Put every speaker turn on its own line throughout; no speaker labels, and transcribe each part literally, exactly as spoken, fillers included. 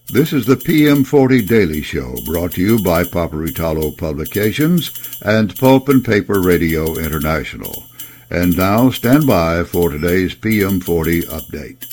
This is the P M forty Daily Show, brought to you by Paperitalo Publications and Pulp and Paper Radio International. And now, stand by for today's P M forty update.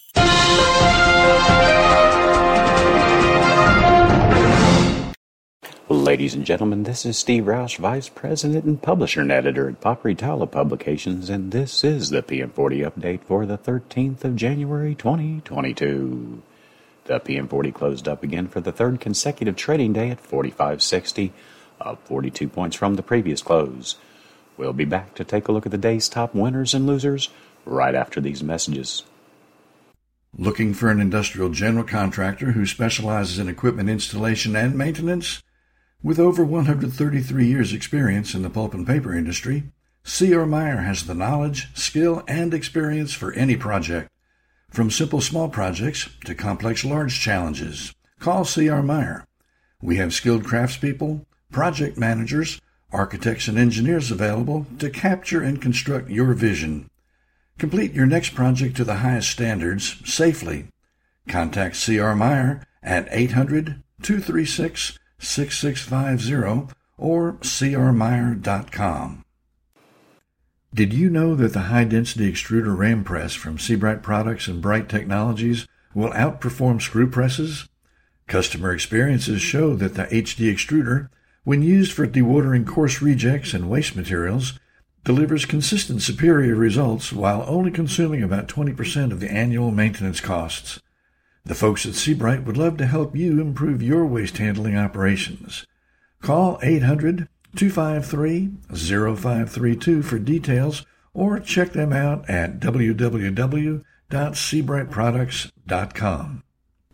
Ladies and gentlemen, this is Steve Roush, Vice President and Publisher and Editor at Paperitalo Publications, and this is the P M forty update for the thirteenth of January, twenty twenty-two. The P M forty closed up again for the third consecutive trading day at forty-five sixty, up forty-two points from the previous close. We'll be back to take a look at the day's top winners and losers right after these messages.
Looking for an industrial general contractor who specializes in equipment installation and maintenance? With over one hundred thirty-three years' experience in the pulp and paper industry, C R. Meyer has the knowledge, skill, and experience for any project. From simple small projects to complex large challenges, call C R. Meyer. We have skilled craftspeople, project managers, architects, and engineers available to capture and construct your vision. Complete your next project to the highest standards safely. Contact C R. Meyer at eight hundred, two three six, six six five zero or c r meyer dot com. Did you know that the high-density extruder ram press from Seabright Products and Bright Technologies will outperform screw presses? Customer experiences show that the H D extruder, when used for dewatering coarse rejects and waste materials, delivers consistent superior results while only consuming about twenty percent of the annual maintenance costs. The folks at Seabright would love to help you improve your waste handling operations. Call eight hundred, two five three, zero five three two for details or check them out at w w w dot seabright products dot com.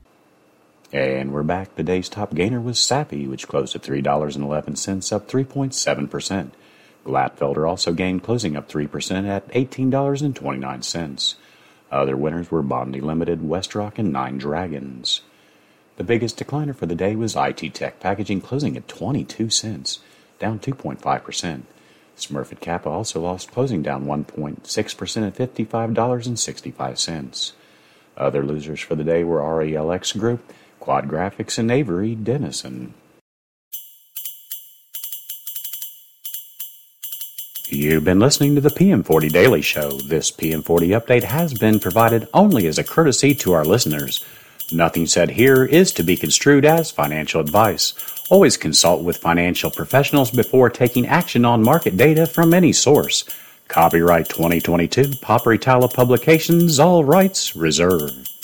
And we're back. The day's top gainer was Sappi, which closed at three dollars and eleven cents, up three point seven percent. Glatfelter also gained, closing up three percent at eighteen dollars and twenty-nine cents. Other winners were Bondi Limited, Westrock, and Nine Dragons. The biggest decliner for the day was I T Tech Packaging, closing at twenty-two cents, down two point five percent. Smurfit Kappa also lost, closing down one point six percent at fifty-five dollars and sixty-five cents. Other losers for the day were R E L X Group, Quad Graphics, and Avery Dennison. You've been listening to the P M forty Daily Show. This P M forty update has been provided only as a courtesy to our listeners. Nothing said here is to be construed as financial advice. Always consult with financial professionals before taking action on market data from any source. Copyright twenty twenty-two, Paperitalo Publications, all rights reserved.